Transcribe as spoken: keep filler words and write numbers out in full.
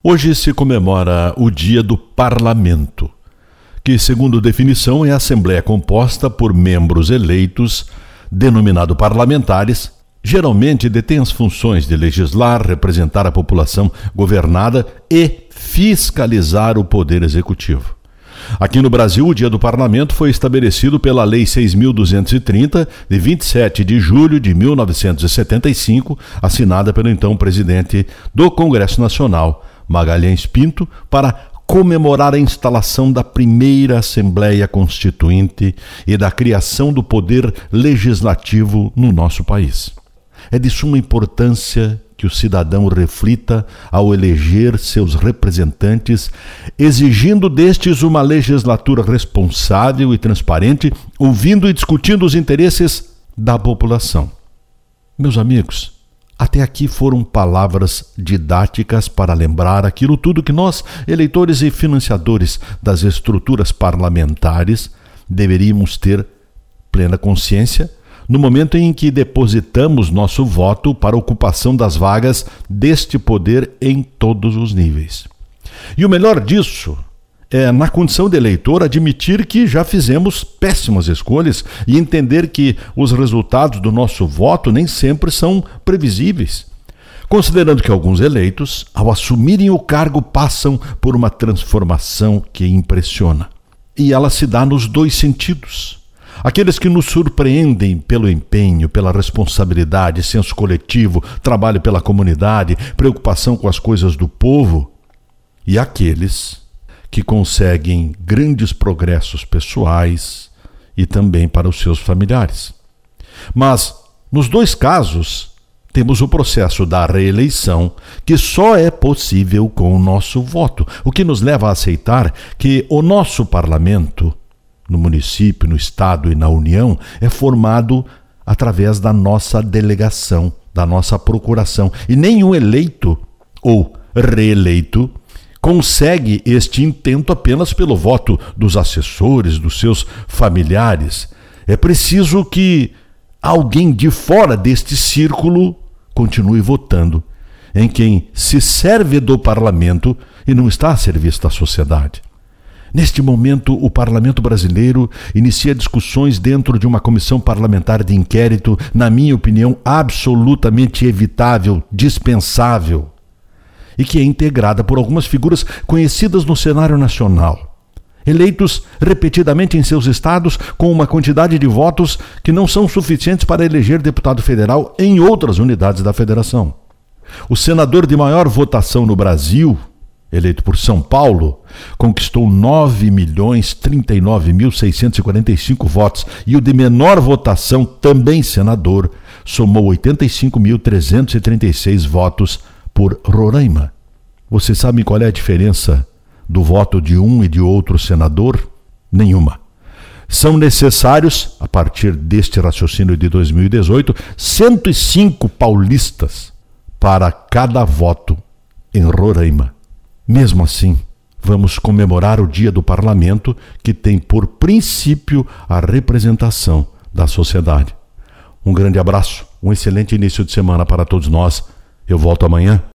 Hoje se comemora o Dia do Parlamento, que, segundo definição, é a Assembleia composta por membros eleitos, denominado parlamentares, geralmente detém as funções de legislar, representar a população governada e fiscalizar o poder executivo. Aqui no Brasil, o Dia do Parlamento foi estabelecido pela Lei seis mil duzentos e trinta, de vinte e sete de julho de mil novecentos e setenta e cinco, assinada pelo então presidente do Congresso Nacional, Magalhães Pinto, para comemorar a instalação da primeira Assembleia Constituinte e da criação do poder legislativo no nosso país. É de suma importância que o cidadão reflita ao eleger seus representantes, exigindo destes uma legislatura responsável e transparente, ouvindo e discutindo os interesses da população. Meus amigos, até aqui foram palavras didáticas para lembrar aquilo tudo que nós, eleitores e financiadores das estruturas parlamentares, deveríamos ter plena consciência no momento em que depositamos nosso voto para a ocupação das vagas deste poder em todos os níveis. E o melhor disso é, na condição de eleitor, admitir que já fizemos péssimas escolhas e entender que os resultados do nosso voto nem sempre são previsíveis. Considerando que alguns eleitos, ao assumirem o cargo, passam por uma transformação que impressiona. E ela se dá nos dois sentidos. Aqueles que nos surpreendem pelo empenho, pela responsabilidade, senso coletivo, trabalho pela comunidade, preocupação com as coisas do povo, e aqueles que conseguem grandes progressos pessoais e também para os seus familiares. Mas, nos dois casos, temos o processo da reeleição, que só é possível com o nosso voto, o que nos leva a aceitar que o nosso parlamento, no município, no estado e na União, é formado através da nossa delegação, da nossa procuração. E nenhum eleito ou reeleito consegue este intento apenas pelo voto dos assessores, dos seus familiares. É preciso que alguém de fora deste círculo continue votando em quem se serve do parlamento e não está a serviço da sociedade. Neste momento, o Parlamento brasileiro inicia discussões dentro de uma comissão parlamentar de inquérito, na minha opinião, absolutamente evitável, dispensável, e que é integrada por algumas figuras conhecidas no cenário nacional, eleitos repetidamente em seus estados com uma quantidade de votos que não são suficientes para eleger deputado federal em outras unidades da federação. O senador de maior votação no Brasil, eleito por São Paulo, conquistou nove milhões trinta e nove mil seiscentos e quarenta e cinco votos, e o de menor votação, também senador, somou oitenta e cinco mil trezentos e trinta e seis votos por Roraima. Vocês sabem qual é a diferença do voto de um e de outro senador? Nenhuma. São necessários, a partir deste raciocínio de dois mil e dezoito, cento e cinco paulistas para cada voto em Roraima. Mesmo assim, vamos comemorar o Dia do Parlamento, que tem por princípio a representação da sociedade. Um grande abraço, um excelente início de semana para todos nós. Eu volto amanhã.